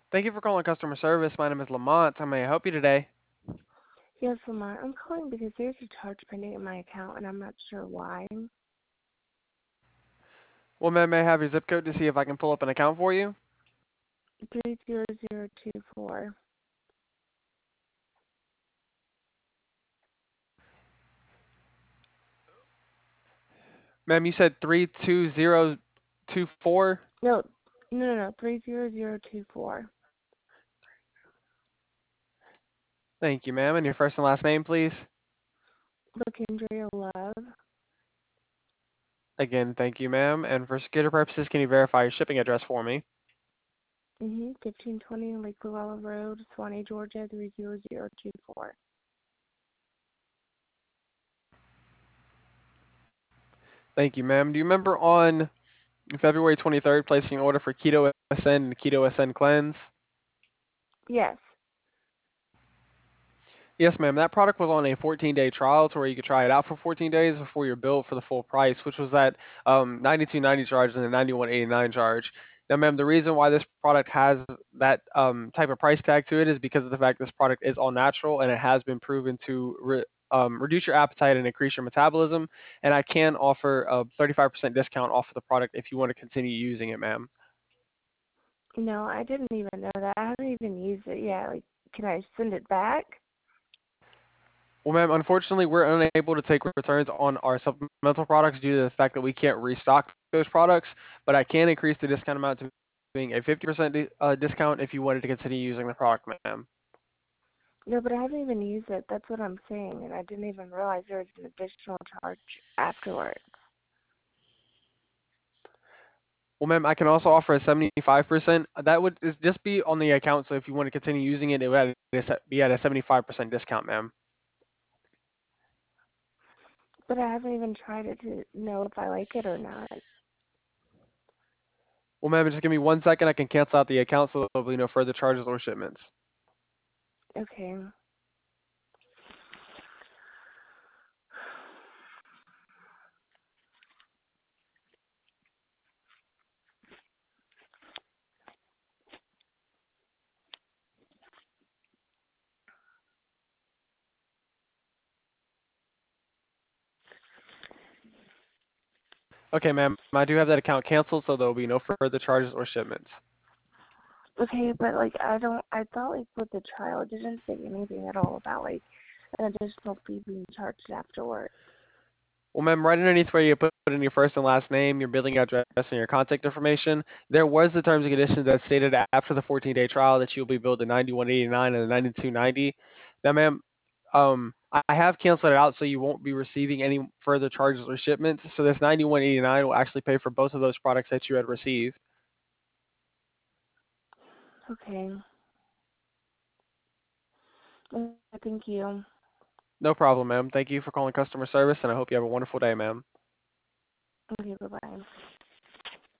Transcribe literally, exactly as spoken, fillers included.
Thank you for calling customer service. My name is Lamont. How may I help you today? Yes, Lamar. I'm calling because there's a charge pending in my account, and I'm not sure why. Well, ma'am, may I have your zip code to see if I can pull up an account for you? Three zero zero two four. Ma'am, you said three two zero two four. No, no, no, no. Three zero zero two four. Thank you, ma'am. And your first and last name, please? Lakendria Love. Again, thank you, ma'am. And for security purposes, can you verify your shipping address for me? Mhm. Fifteen twenty Lake Luella Road, Swanee, Georgia. Three zero zero two four. Thank you, ma'am. Do you remember on February twenty-third placing an order for Keto S N and Keto S N Cleanse? Yes. Yes, ma'am. That product was on a fourteen-day trial to where you could try it out for fourteen days before you're billed for the full price, which was that um, ninety-two ninety charge and the ninety-one eighty-nine charge. Now, ma'am, the reason why this product has that um, type of price tag to it is because of the fact this product is all natural and it has been proven to re- um, reduce your appetite and increase your metabolism. And I can offer a thirty-five percent discount off of the product if you want to continue using it, ma'am. No, I didn't even know that. I haven't even used it yet. Like, can I send it back? Well, ma'am, unfortunately, we're unable to take returns on our supplemental products due to the fact that we can't restock those products, but I can increase the discount amount to being a fifty percent di- uh, discount if you wanted to continue using the product, ma'am. No, but I haven't even used it. That's what I'm saying, and I didn't even realize there was an additional charge afterwards. Well, ma'am, I can also offer a seventy-five percent. That would is just be on the account, so if you want to continue using it, it would be at a seventy-five percent discount, ma'am. But I haven't even tried it to know if I like it or not. Well, ma'am, just give me one second. I can cancel out the account so there'll be no further charges or shipments. Okay. Okay, ma'am, I do have that account canceled, so there will be no further charges or shipments. Okay, but like I don't I thought like with the trial it didn't say anything at all about like an additional fee being charged afterward. Well, ma'am, right underneath where you put in your first and last name, your billing address, and your contact information, there was the terms and conditions that stated after the fourteen-day trial that you'll be billed the ninety-one eighty-nine and the ninety-two ninety. Now, ma'am, um, I I have canceled it out, so you won't be receiving any further charges or shipments. So this ninety-one eighty-nine will actually pay for both of those products that you had received. Okay. Uh, Thank you. No problem, ma'am. Thank you for calling customer service, and I hope you have a wonderful day, ma'am. Okay, bye bye.